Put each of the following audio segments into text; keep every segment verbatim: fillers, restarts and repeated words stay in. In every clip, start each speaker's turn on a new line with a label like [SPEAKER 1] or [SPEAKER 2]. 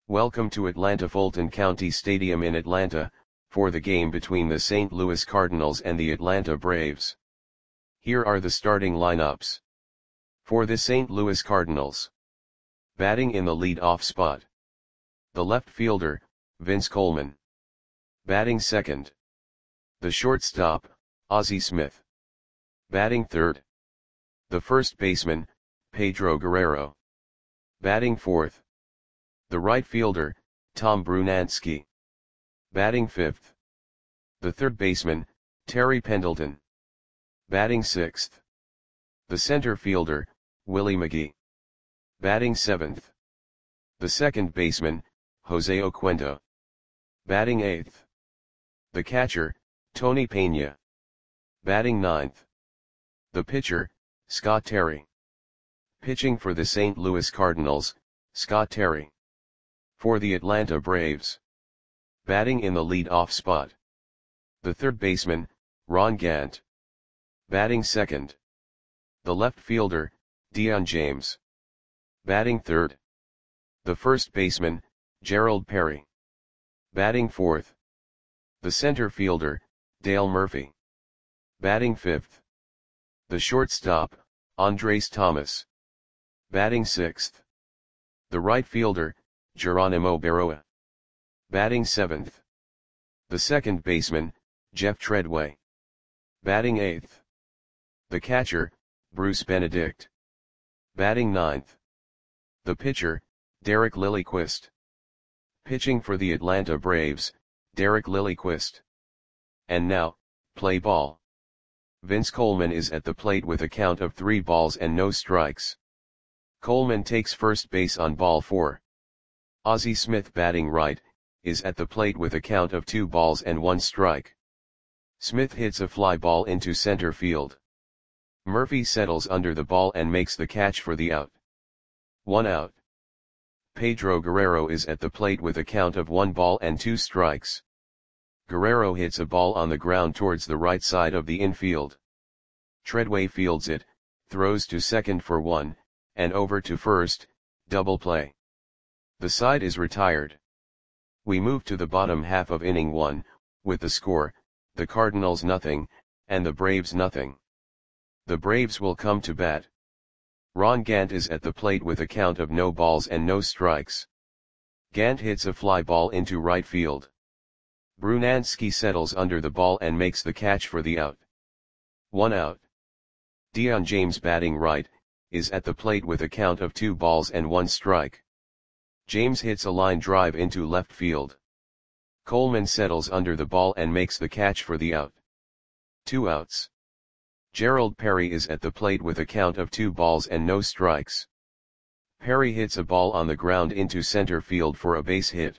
[SPEAKER 1] Welcome to Atlanta Fulton County Stadium in Atlanta, for the game between the Saint Louis Cardinals and the Atlanta Braves. Here are the starting lineups. For the Saint Louis Cardinals. Batting in the lead-off spot. The left fielder, Vince Coleman. Batting second. The shortstop, Ozzie Smith. Batting third. The first baseman, Pedro Guerrero. Batting fourth. The right fielder, Tom Brunansky. Batting fifth. The third baseman, Terry Pendleton. Batting sixth. The center fielder, Willie McGee. Batting seventh. The second baseman, Jose Oquendo. Batting eighth. The catcher, Tony Pena. Batting ninth. The pitcher, Scott Terry. Pitching for the Saint Louis Cardinals, Scott Terry. For the Atlanta Braves. Batting in the lead-off spot. The third baseman, Ron Gant. Batting second. The left fielder, Dion James. Batting third. The first baseman, Gerald Perry. Batting fourth. The center fielder, Dale Murphy. Batting fifth. The shortstop, Andres Thomas. Batting sixth. The right fielder, Geronimo Berroa. Batting seventh. The second baseman, Jeff Treadway. Batting eighth. The catcher, Bruce Benedict. Batting ninth. The pitcher, Derek Lilliquist. Pitching for the Atlanta Braves, Derek Lilliquist. And now, play ball. Vince Coleman is at the plate with a count of three balls and no strikes. Coleman takes first base on ball four. Ozzie Smith, batting right, is at the plate with a count of two balls and one strike. Smith hits a fly ball into center field. Murphy settles under the ball and makes the catch for the out. One out. Pedro Guerrero is at the plate with a count of one ball and two strikes. Guerrero hits a ball on the ground towards the right side of the infield. Treadway fields it, throws to second for one, and over to first, double play. The side is retired. We move to the bottom half of inning one, with the score, the Cardinals nothing, and the Braves nothing. The Braves will come to bat. Ron Gant is at the plate with a count of no balls and no strikes. Gant hits a fly ball into right field. Brunansky settles under the ball and makes the catch for the out. One out. Dion James, batting right, is at the plate with a count of two balls and one strike. James hits a line drive into left field. Coleman settles under the ball and makes the catch for the out. Two outs. Gerald Perry is at the plate with a count of two balls and no strikes. Perry hits a ball on the ground into center field for a base hit.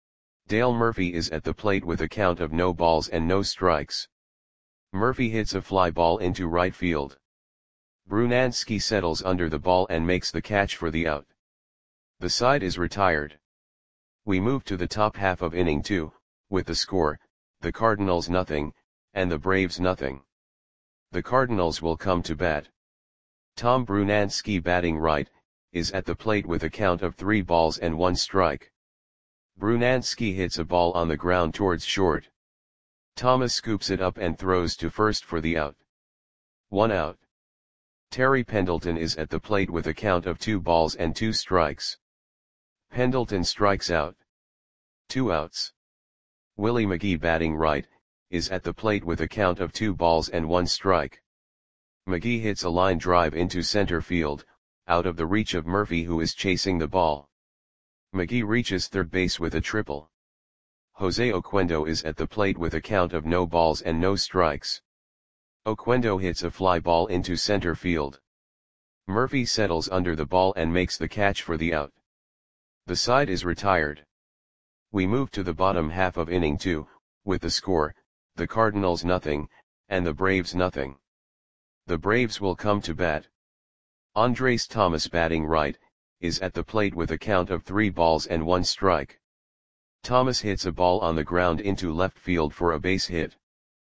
[SPEAKER 1] Dale Murphy is at the plate with a count of no balls and no strikes. Murphy hits a fly ball into right field. Brunansky settles under the ball and makes the catch for the out. The side is retired. We move to the top half of inning two, with the score, the Cardinals nothing, and the Braves nothing. The Cardinals will come to bat. Tom Brunansky, batting right, is at the plate with a count of three balls and one strike. Brunansky hits a ball on the ground towards short. Thomas scoops it up and throws to first for the out. One out. Terry Pendleton is at the plate with a count of two balls and two strikes. Pendleton strikes out. Two outs. Willie McGee, batting right, is at the plate with a count of two balls and one strike. McGee hits a line drive into center field, out of the reach of Murphy, who is chasing the ball. McGee reaches third base with a triple. Jose Oquendo is at the plate with a count of no balls and no strikes. Oquendo hits a fly ball into center field. Murphy settles under the ball and makes the catch for the out. The side is retired. We move to the bottom half of inning two, with the score, the Cardinals nothing, and the Braves nothing. The Braves will come to bat. Andres Thomas, batting right, is at the plate with a count of three balls and one strike. Thomas hits a ball on the ground into left field for a base hit.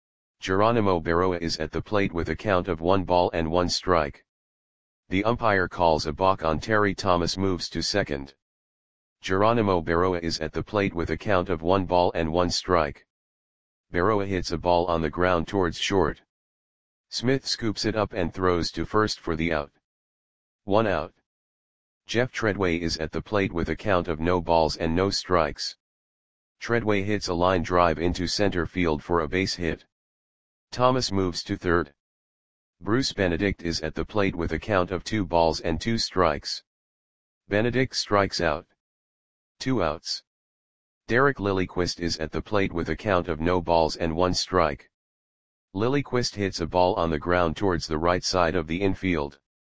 [SPEAKER 1] Geronimo Berroa is at the plate with a count of one ball and one strike. The umpire calls a balk on Terry. Thomas moves to second. Geronimo Berroa is at the plate with a count of one ball and one strike. Berroa hits a ball on the ground towards short. Smith scoops it up and throws to first for the out. One out. Jeff Treadway is at the plate with a count of no balls and no strikes. Treadway hits a line drive into center field for a base hit. Thomas moves to third. Bruce Benedict is at the plate with a count of two balls and two strikes. Benedict strikes out. Two outs. Derek Lilliquist is at the plate with a count of no balls and one strike. Lilliquist hits a ball on the ground towards the right side of the infield.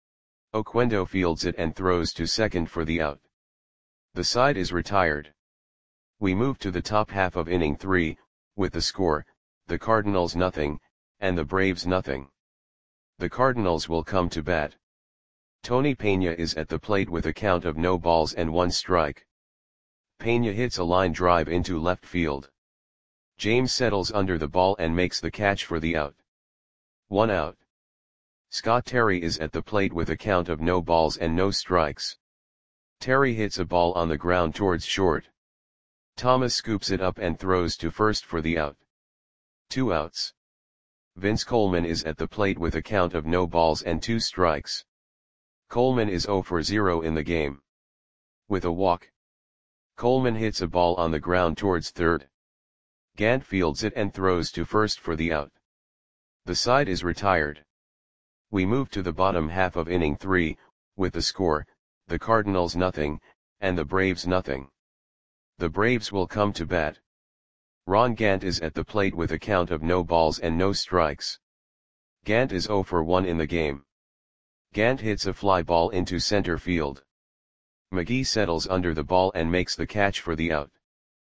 [SPEAKER 1] Oquendo fields it and throws to second for the out. The side is retired. We move to the top half of inning three, with the score, the Cardinals nothing, and the Braves nothing. The Cardinals will come to bat. Tony Pena is at the plate with a count of no balls and one strike. Pena hits a line drive into left field. James settles under the ball and makes the catch for the out. One out. Scott Terry is at the plate with a count of no balls and no strikes. Terry hits a ball on the ground towards short. Thomas scoops it up and throws to first for the out. Two outs. Vince Coleman is at the plate with a count of no balls and two strikes. Coleman is zero for zero in the game. With a walk. Coleman hits a ball on the ground towards third. Gant fields it and throws to first for the out. The side is retired. We move to the bottom half of inning three, with the score, the Cardinals nothing, and the Braves nothing. The Braves will come to bat. Ron Gant is at the plate with a count of no balls and no strikes. Gant is zero for one in the game. Gant hits a fly ball into center field. McGee settles under the ball and makes the catch for the out.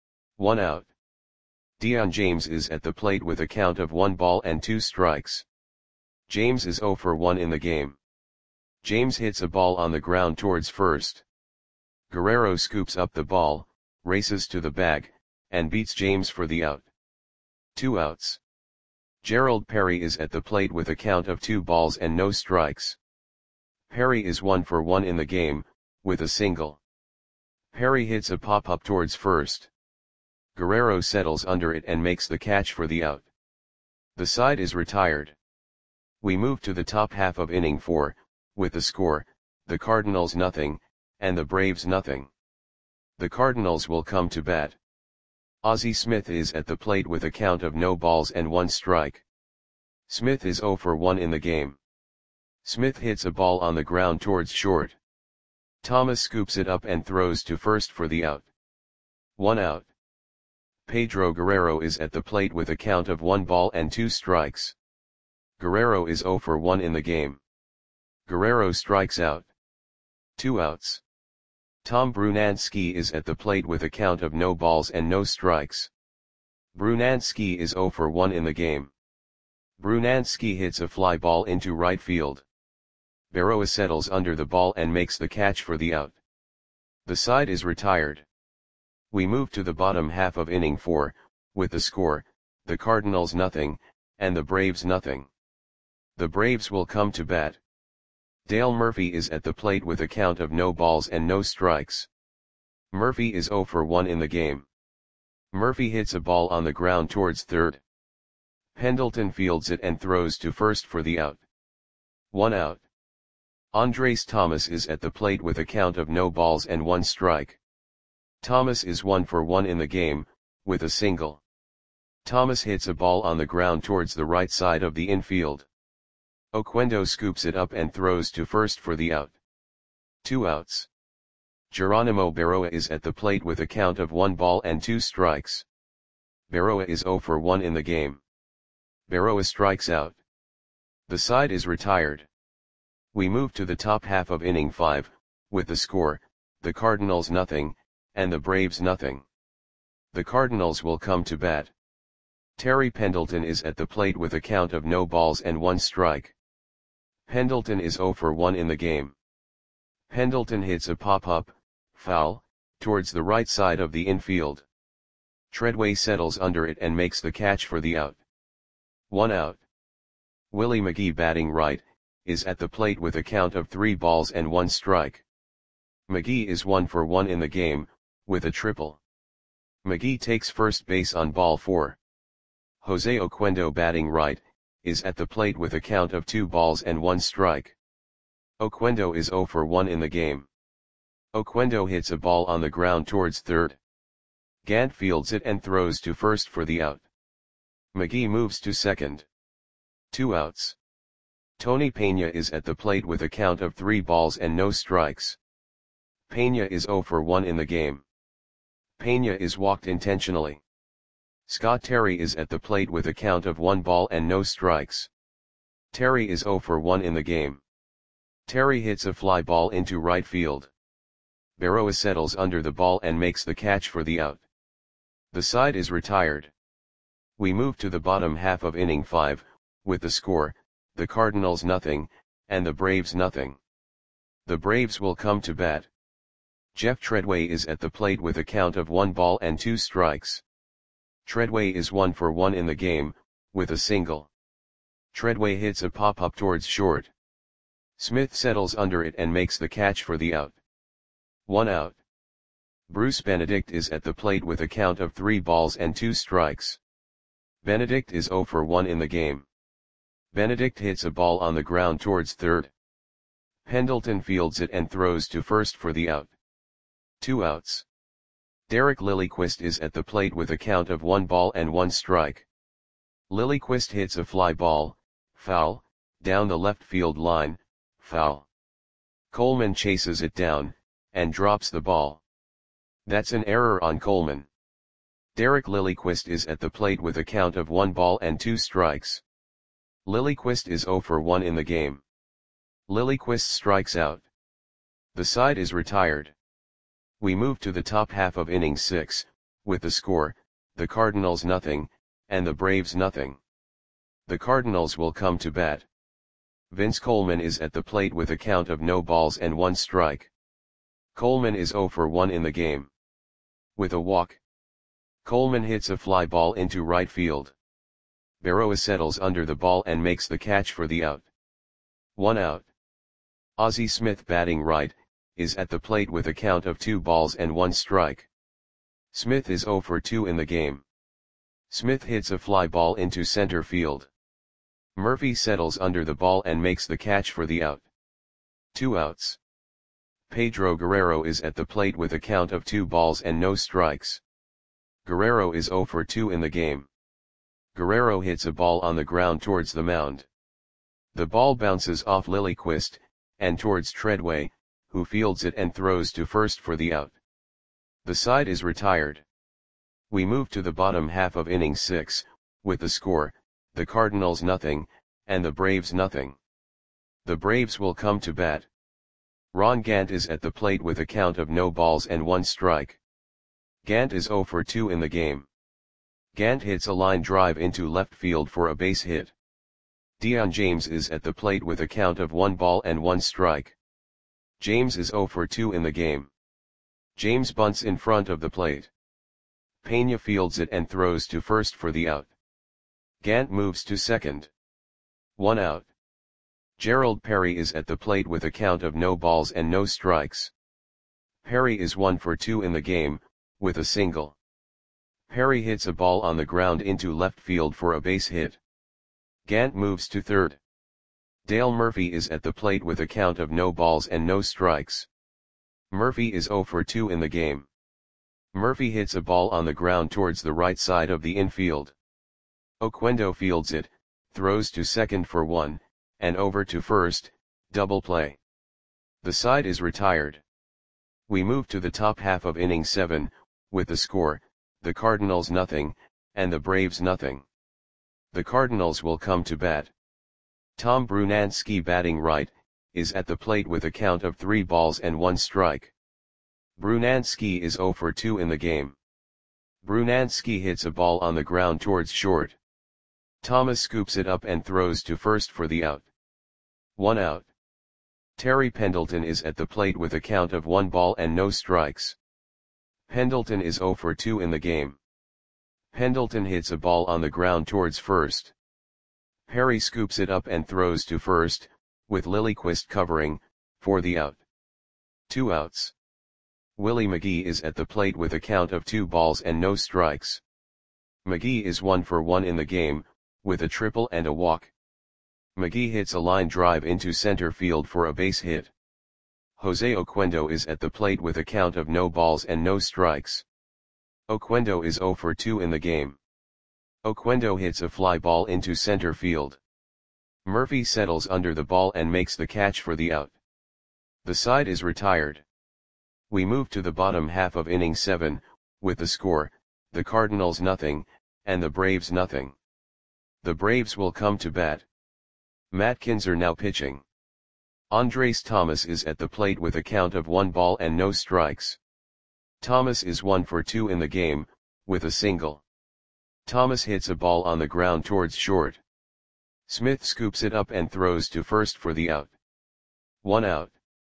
[SPEAKER 1] One out. Dion James is at the plate with a count of one ball and two strikes. James is zero for one in the game. James hits a ball on the ground towards first. Guerrero scoops up the ball, races to the bag, and beats James for the out. Two outs. Gerald Perry is at the plate with a count of two balls and no strikes. Perry is one for one in the game, with a single. Perry hits a pop-up towards first. Guerrero settles under it and makes the catch for the out. The side is retired. We move to the top half of inning four, with the score, the Cardinals nothing, and the Braves nothing. The Cardinals will come to bat. Ozzie Smith is at the plate with a count of no balls and one strike. Smith is zero for one in the game. Smith hits a ball on the ground towards short. Thomas scoops it up and throws to first for the out. One out. Pedro Guerrero is at the plate with a count of one ball and two strikes. Guerrero is zero for one in the game. Guerrero strikes out. Two outs. Tom Brunansky is at the plate with a count of no balls and no strikes. Brunansky is zero for one in the game. Brunansky hits a fly ball into right field. Berroa settles under the ball and makes the catch for the out. The side is retired. We move to the bottom half of inning four, with the score, the Cardinals nothing, and the Braves nothing. The Braves will come to bat. Dale Murphy is at the plate with a count of no balls and no strikes. Murphy is zero for one in the game. Murphy hits a ball on the ground towards third. Pendleton fields it and throws to first for the out. One out. Andres Thomas is at the plate with a count of no balls and one strike. Thomas is one for one in the game, with a single. Thomas hits a ball on the ground towards the right side of the infield. Oquendo scoops it up and throws to first for the out. Two outs. Geronimo Berroa is at the plate with a count of one ball and two strikes. Berroa is zero for one in the game. Berroa strikes out. The side is retired. We move to the top half of inning five, with the score, the Cardinals nothing, and the Braves nothing. The Cardinals will come to bat. Terry Pendleton is at the plate with a count of no balls and one strike. Pendleton is zero for one in the game. Pendleton hits a pop-up, foul, towards the right side of the infield. Treadway settles under it and makes the catch for the out. One out. Willie McGee, batting right, is at the plate with a count of three balls and one strike. McGee is one for one in the game, with a triple. McGee takes first base on ball four. Jose Oquendo, batting right, is at the plate with a count of two balls and one strike. Oquendo is zero for one in the game. Oquendo hits a ball on the ground towards third. Gant fields it and throws to first for the out. McGee moves to second. Two outs. Tony Peña is at the plate with a count of three balls and no strikes. Peña is zero for one in the game. Peña is walked intentionally. Scott Terry is at the plate with a count of one ball and no strikes. Terry is zero for one in the game. Terry hits a fly ball into right field. Berroa settles under the ball and makes the catch for the out. The side is retired. We move to the bottom half of inning five, with the score, the Cardinals nothing, and the Braves nothing. The Braves will come to bat. Jeff Treadway is at the plate with a count of one ball and two strikes. Treadway is one for one in the game, with a single. Treadway hits a pop-up towards short. Smith settles under it and makes the catch for the out. One out. Bruce Benedict is at the plate with a count of three balls and two strikes. Benedict is zero for one in the game. Benedict hits a ball on the ground towards third. Pendleton fields it and throws to first for the out. Two outs. Derek Lilliquist is at the plate with a count of one ball and one strike. Lilliquist hits a fly ball, foul, down the left field line, foul. Coleman chases it down, and drops the ball. That's an error on Coleman. Derek Lilliquist is at the plate with a count of one ball and two strikes. Lilliquist is zero for one in the game. Lilliquist strikes out. The side is retired. We move to the top half of inning six, with the score, the Cardinals nothing, and the Braves nothing. The Cardinals will come to bat. Vince Coleman is at the plate with a count of no balls and one strike. Coleman is zero for one in the game. With a walk. Coleman hits a fly ball into right field. Berroa settles under the ball and makes the catch for the out. One out. Ozzie Smith, batting right, is at the plate with a count of two balls and one strike. Smith is zero for two in the game. Smith hits a fly ball into center field. Murphy settles under the ball and makes the catch for the out. Two outs. Pedro Guerrero is at the plate with a count of two balls and no strikes. Guerrero is zero for two in the game. Guerrero hits a ball on the ground towards the mound. The ball bounces off Lilliquist, and towards Treadway, who fields it and throws to first for the out. The side is retired. We move to the bottom half of inning six, with the score, the Cardinals nothing, and the Braves nothing. The Braves will come to bat. Ron Gant is at the plate with a count of no balls and one strike. Gant is zero for two in the game. Gant hits a line drive into left field for a base hit. Dion James is at the plate with a count of one ball and one strike. James is zero for two in the game. James bunts in front of the plate. Peña fields it and throws to first for the out. Gant moves to second. One out. Gerald Perry is at the plate with a count of no balls and no strikes. Perry is one for two in the game, with a single. Perry hits a ball on the ground into left field for a base hit. Gant moves to third. Dale Murphy is at the plate with a count of no balls and no strikes. Murphy is zero for two in the game. Murphy hits a ball on the ground towards the right side of the infield. Oquendo fields it, throws to second for one, and over to first, double play. The side is retired. We move to the top half of inning seven, with the score, the Cardinals nothing, and the Braves nothing. The Cardinals will come to bat. Tom Brunansky, batting right, is at the plate with a count of three balls and one strike. Brunansky is zero for two in the game. Brunansky hits a ball on the ground towards short. Thomas scoops it up and throws to first for the out. One out. Terry Pendleton is at the plate with a count of one ball and no strikes. Pendleton is zero for two in the game. Pendleton hits a ball on the ground towards first. Perry scoops it up and throws to first, with Lilliquist covering, for the out. Two outs. Willie McGee is at the plate with a count of two balls and no strikes. McGee is one for one in the game, with a triple and a walk. McGee hits a line drive into center field for a base hit. Jose Oquendo is at the plate with a count of no balls and no strikes. Oquendo is zero for two in the game. Oquendo hits a fly ball into center field. Murphy settles under the ball and makes the catch for the out. The side is retired. We move to the bottom half of inning seven, with the score, the Cardinals nothing, and the Braves nothing. The Braves will come to bat. Matt Kinzer now pitching. Andres Thomas is at the plate with a count of one ball and no strikes. Thomas is one for two in the game, with a single. Thomas hits a ball on the ground towards short. Smith scoops it up and throws to first for the out. One out.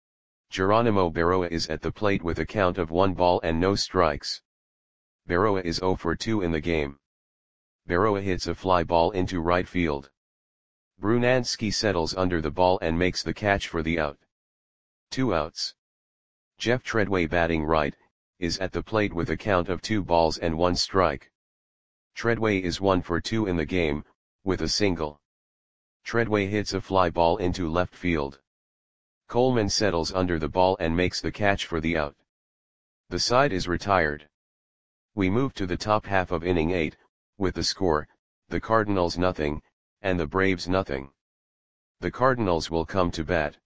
[SPEAKER 1] Geronimo Berroa is at the plate with a count of one ball and no strikes. Berroa is zero for two in the game. Berroa hits a fly ball into right field. Brunansky settles under the ball and makes the catch for the out. Two outs. Jeff Treadway, batting right, is at the plate with a count of two balls and one strike. Treadway is one for two in the game, with a single. Treadway hits a fly ball into left field. Coleman settles under the ball and makes the catch for the out. The side is retired. We move to the top half of inning eight, with the score, the Cardinals nothing, and the Braves nothing. The Cardinals will come to bat.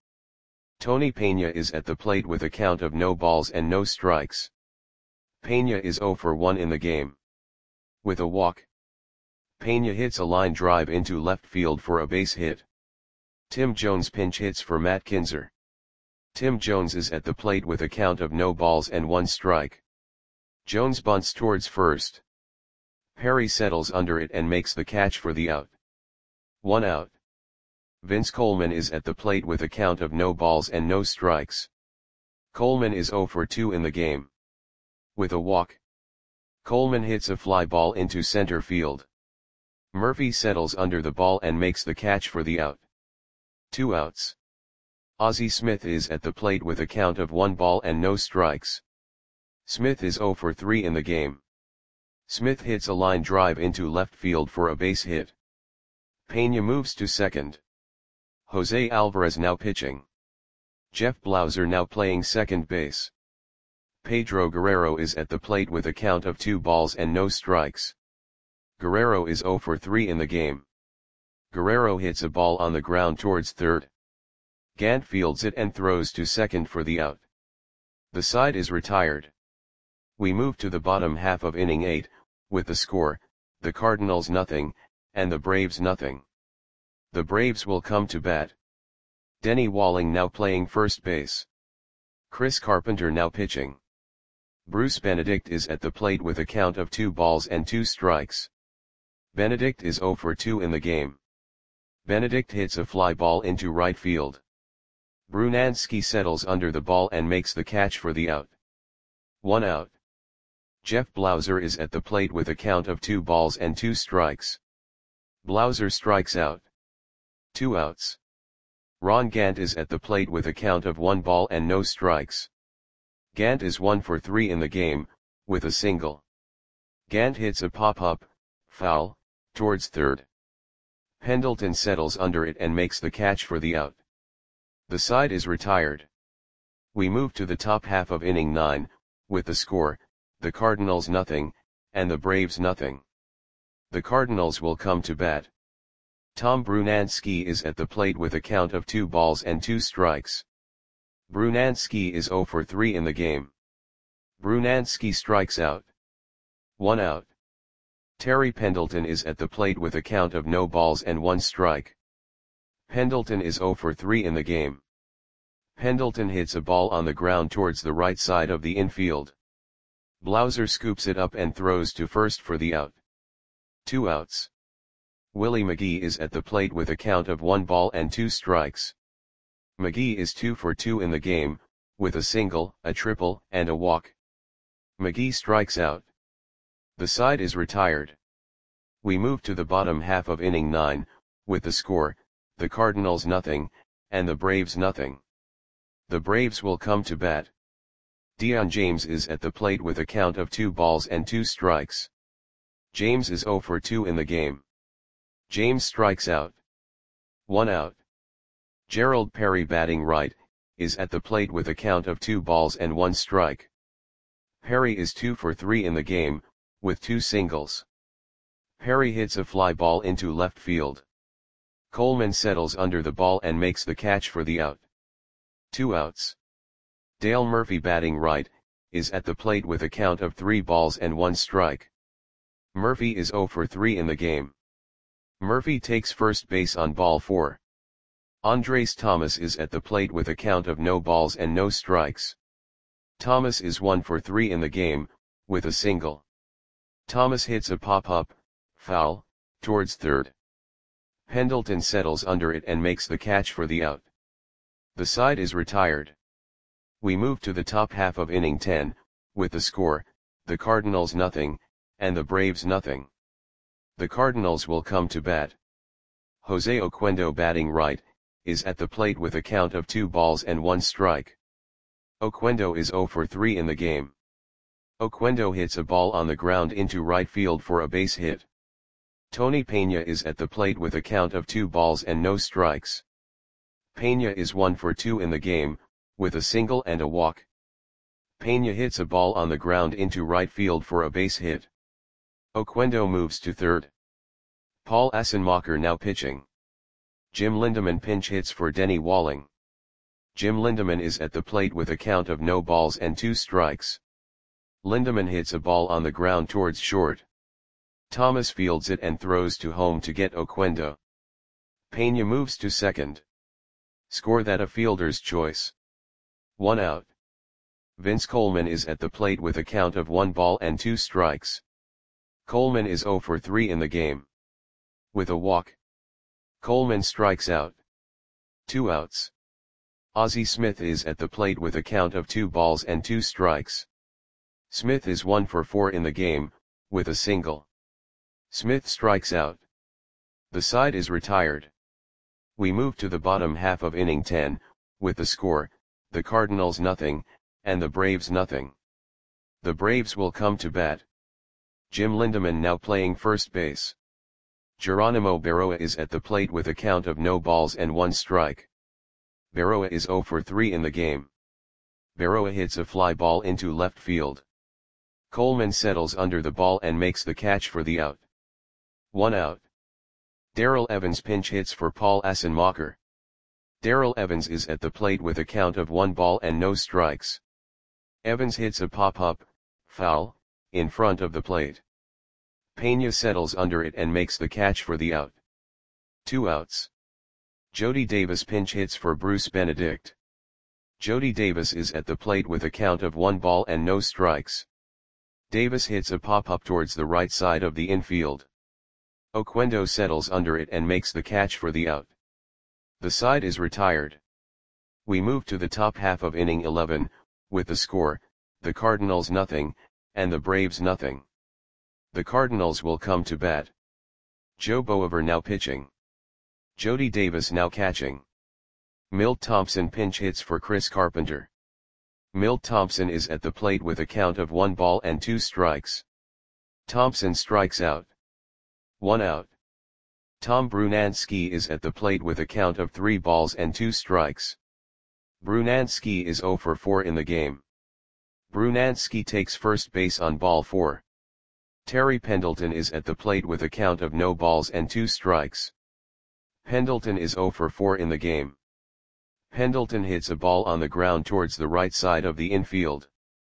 [SPEAKER 1] Tony Peña is at the plate with a count of no balls and no strikes. Peña is zero for one in the game. With a walk. Peña hits a line drive into left field for a base hit. Tim Jones pinch hits for Matt Kinzer. Tim Jones is at the plate with a count of no balls and one strike. Jones bunts towards first. Perry settles under it and makes the catch for the out. One out. Vince Coleman is at the plate with a count of no balls and no strikes. Coleman is zero for two in the game. With a walk. Coleman hits a fly ball into center field. Murphy settles under the ball and makes the catch for the out. Two outs. Ozzie Smith is at the plate with a count of one ball and no strikes. Smith is zero for three in the game. Smith hits a line drive into left field for a base hit. Peña moves to second. Jose Alvarez now pitching. Jeff Blauser now playing second base. Pedro Guerrero is at the plate with a count of two balls and no strikes. Guerrero is zero for three in the game. Guerrero hits a ball on the ground towards third. Gant fields it and throws to second for the out. The side is retired. We move to the bottom half of inning eight, with the score, the Cardinals nothing, and the Braves nothing. The Braves will come to bat. Denny Walling now playing first base. Chris Carpenter now pitching. Bruce Benedict is at the plate with a count of two balls and two strikes. Benedict is zero for two in the game. Benedict hits a fly ball into right field. Brunansky settles under the ball and makes the catch for the out. One out. Jeff Blauser is at the plate with a count of two balls and two strikes. Blauser strikes out. Two outs. Ron Gant is at the plate with a count of one ball and no strikes. Gant is one for three in the game, with a single. Gant hits a pop-up, foul, towards third. Pendleton settles under it and makes the catch for the out. The side is retired. We move to the top half of inning nine, with the score, the Cardinals nothing, and the Braves nothing. The Cardinals will come to bat. Tom Brunansky is at the plate with a count of two balls and two strikes. Brunansky is zero for three in the game. Brunansky strikes out. One out. Terry Pendleton is at the plate with a count of no balls and one strike. Pendleton is zero for three in the game. Pendleton hits a ball on the ground towards the right side of the infield. Blauser scoops it up and throws to first for the out. Two outs. Willie McGee is at the plate with a count of one ball and two strikes. McGee is two for two in the game, with a single, a triple, and a walk. McGee strikes out. The side is retired. We move to the bottom half of inning nine, with the score, the Cardinals nothing, and the Braves nothing. The Braves will come to bat. Dion James is at the plate with a count of two balls and two strikes. James is zero for two in the game. James strikes out. One out. Gerald Perry, batting right, is at the plate with a count of two balls and one strike. Perry is two for three in the game, with two singles. Perry hits a fly ball into left field. Coleman settles under the ball and makes the catch for the out. Two outs. Dale Murphy, batting right, is at the plate with a count of three balls and one strike. Murphy is zero for three in the game. Murphy takes first base on ball four. Andres Thomas is at the plate with a count of no balls and no strikes. Thomas is one for three in the game, with a single. Thomas hits a pop-up, foul, towards third. Pendleton settles under it and makes the catch for the out. The side is retired. We move to the top half of inning ten, with the score, the Cardinals nothing, and the Braves nothing. The Cardinals will come to bat. Jose Oquendo, batting right, is at the plate with a count of two balls and one strike. Oquendo is zero for three in the game. Oquendo hits a ball on the ground into right field for a base hit. Tony Peña is at the plate with a count of two balls and no strikes. Peña is one for two in the game, with a single and a walk. Peña hits a ball on the ground into right field for a base hit. Oquendo moves to third. Paul Assenmacher now pitching. Jim Lindeman pinch hits for Denny Walling. Jim Lindeman is at the plate with a count of no balls and two strikes. Lindeman hits a ball on the ground towards short. Thomas fields it and throws to home to get Oquendo. Peña moves to second. Score that a fielder's choice. One out. Vince Coleman is at the plate with a count of one ball and two strikes. Coleman is zero for three in the game. With a walk. Coleman strikes out. Two outs. Ozzie Smith is at the plate with a count of two balls and two strikes. Smith is one for four in the game, with a single. Smith strikes out. The side is retired. We move to the bottom half of inning ten, with the score, the Cardinals nothing, and the Braves nothing. The Braves will come to bat. Jim Lindeman now playing first base. Geronimo Berroa is at the plate with a count of no balls and one strike. Berroa is zero for three in the game. Berroa hits a fly ball into left field. Coleman settles under the ball and makes the catch for the out. One out. Darrell Evans pinch hits for Paul Assenmacher. Darrell Evans is at the plate with a count of one ball and no strikes. Evans hits a pop-up, foul, in front of the plate. Peña settles under it and makes the catch for the out. Two outs. Jody Davis pinch hits for Bruce Benedict. Jody Davis is at the plate with a count of one ball and no strikes. Davis hits a pop-up towards the right side of the infield. Oquendo settles under it and makes the catch for the out. The side is retired. We move to the top half of inning eleven, with the score, the Cardinals nothing, and the Braves nothing. The Cardinals will come to bat. Joe Boever now pitching. Jody Davis now catching. Milt Thompson pinch hits for Chris Carpenter. Milt Thompson is at the plate with a count of one ball and two strikes. Thompson strikes out. One out. Tom Brunansky is at the plate with a count of three balls and two strikes. Brunansky is zero for four in the game. Brunansky takes first base on ball four. Terry Pendleton is at the plate with a count of no balls and two strikes. Pendleton is zero for four in the game. Pendleton hits a ball on the ground towards the right side of the infield.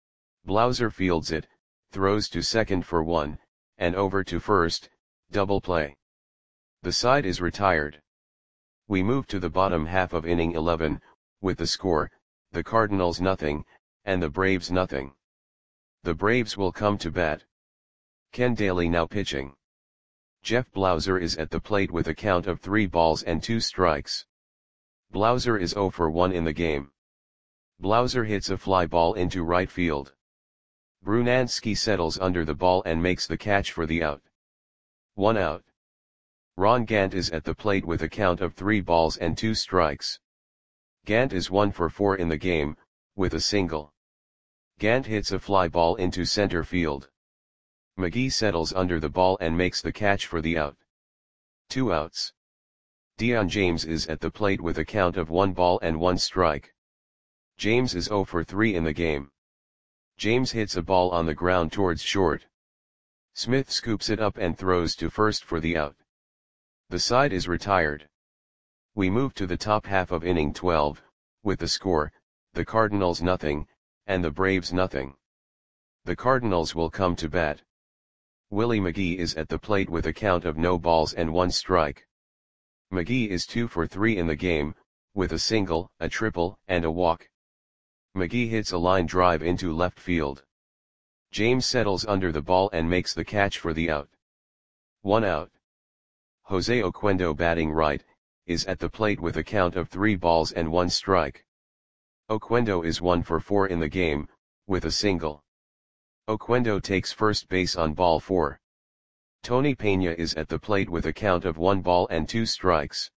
[SPEAKER 1] Blauser fields it, throws to second for one, and over to first, double play. The side is retired. We move to the bottom half of inning eleven, with the score, the Cardinals nothing, and the Braves nothing. The Braves will come to bat. Ken Daly now pitching. Jeff Blauser is at the plate with a count of three balls and two strikes. Blauser is zero for one in the game. Blauser hits a fly ball into right field. Brunansky settles under the ball and makes the catch for the out. One out. Ron Gant is at the plate with a count of three balls and two strikes. Gant is one for four in the game, with a single. Gant hits a fly ball into center field. McGee settles under the ball and makes the catch for the out. Two outs. Dion James is at the plate with a count of one ball and one strike. James is zero for three in the game. James hits a ball on the ground towards short. Smith scoops it up and throws to first for the out. The side is retired. We move to the top half of inning twelve, with the score, the Cardinals nothing, and the Braves nothing. The Cardinals will come to bat. Willie McGee is at the plate with a count of no balls and one strike. McGee is two for three in the game, with a single, a triple, and a walk. McGee hits a line drive into left field. James settles under the ball and makes the catch for the out. One out. Jose Oquendo, batting right, is at the plate with a count of three balls and one strike. Oquendo is one for four in the game, with a single. Oquendo takes first base on ball four. Tony Pena is at the plate with a count of one ball and two strikes.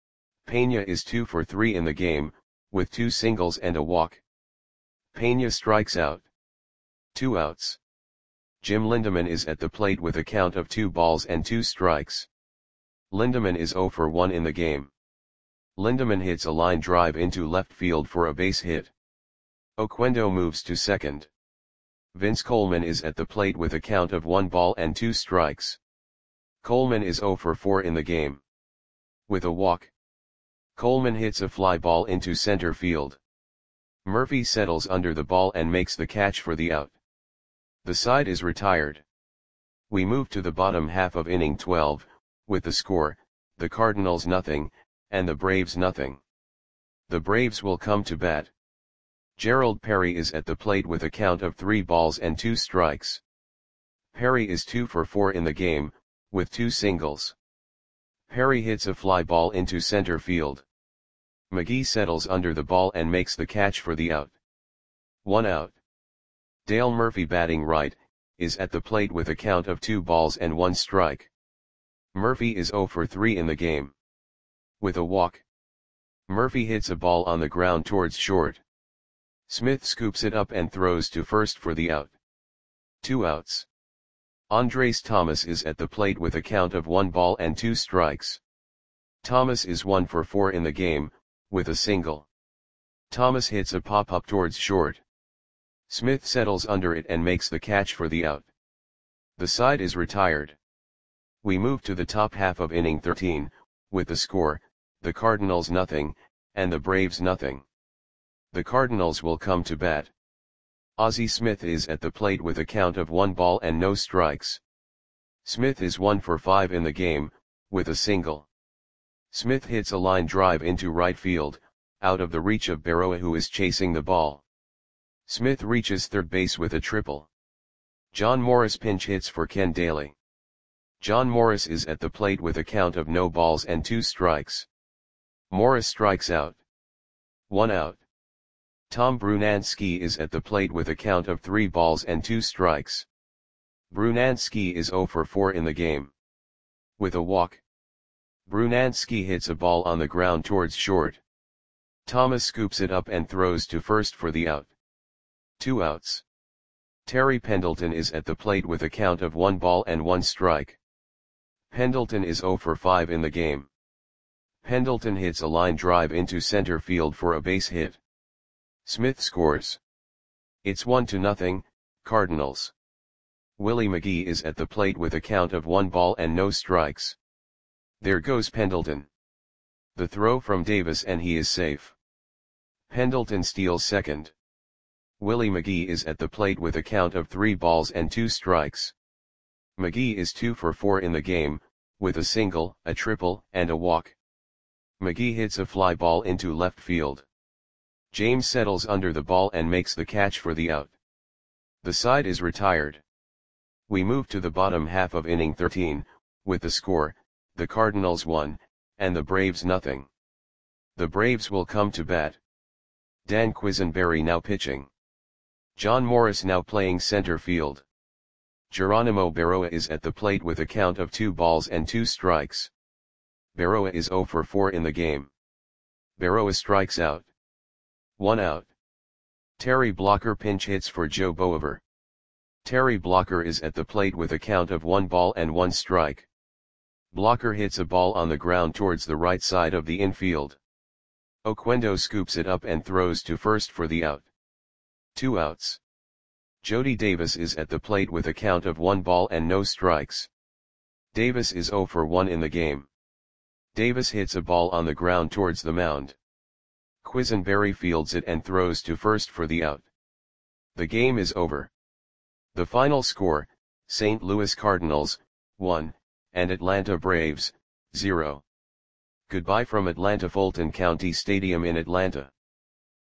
[SPEAKER 1] Pena is two for three in the game, with two singles and a walk. Pena strikes out. Two outs. Jim Lindeman is at the plate with a count of two balls and two strikes. Lindeman is zero for one in the game. Lindeman hits a line drive into left field for a base hit. Oquendo moves to second. Vince Coleman is at the plate with a count of one ball and two strikes. Coleman is zero for four in the game. With a walk. Coleman hits a fly ball into center field. Murphy settles under the ball and makes the catch for the out. The side is retired. We move to the bottom half of inning twelve, with the score, the Cardinals nothing, and the Braves nothing. The Braves will come to bat. Gerald Perry is at the plate with a count of three balls and two strikes. Perry is two for four in the game, with two singles. Perry hits a fly ball into center field. McGee settles under the ball and makes the catch for the out. One out. Dale Murphy, batting right, is at the plate with a count of two balls and one strike. Murphy is zero for three in the game. With a walk. Murphy hits a ball on the ground towards short. Smith scoops it up and throws to first for the out. Two outs. Andres Thomas is at the plate with a count of one ball and two strikes. Thomas is one for four in the game, with a single. Thomas hits a pop-up towards short. Smith settles under it and makes the catch for the out. The side is retired. We move to the top half of inning thirteen, with the score, the Cardinals nothing, and the Braves nothing. The Cardinals will come to bat. Ozzie Smith is at the plate with a count of one ball and no strikes. Smith is one for five in the game, with a single. Smith hits a line drive into right field, out of the reach of Berroa, who is chasing the ball. Smith reaches third base with a triple. John Morris pinch hits for Ken Daly. John Morris is at the plate with a count of no balls and two strikes. Morris strikes out. One out. Tom Brunansky is at the plate with a count of three balls and two strikes. Brunansky is zero for four in the game. With a walk. Brunansky hits a ball on the ground towards short. Thomas scoops it up and throws to first for the out. Two outs. Terry Pendleton is at the plate with a count of one ball and one strike. Pendleton is zero for five in the game. Pendleton hits a line drive into center field for a base hit. Smith scores. It's one to nothing, Cardinals. Willie McGee is at the plate with a count of one ball and no strikes. There goes Pendleton. The throw from Davis and he is safe. Pendleton steals second. Willie McGee is at the plate with a count of three balls and two strikes. McGee is two for four in the game, with a single, a triple, and a walk. McGee hits a fly ball into left field. James settles under the ball and makes the catch for the out. The side is retired. We move to the bottom half of inning thirteen, with the score, the Cardinals one, and the Braves nothing. The Braves will come to bat. Dan Quisenberry now pitching. John Morris now playing center field. Geronimo Berroa is at the plate with a count of two balls and two strikes. Berroa is zero for four in the game. Berroa strikes out. One out. Terry Blocker pinch hits for Joe Boever. Terry Blocker is at the plate with a count of one ball and one strike. Blocker hits a ball on the ground towards the right side of the infield. Oquendo scoops it up and throws to first for the out. Two outs. Jody Davis is at the plate with a count of one ball and no strikes. Davis is zero for one in the game. Davis hits a ball on the ground towards the mound. Quisenberry fields it and throws to first for the out. The game is over. The final score, Saint Louis Cardinals, one, and Atlanta Braves, zero. Goodbye from Atlanta Fulton County Stadium in Atlanta.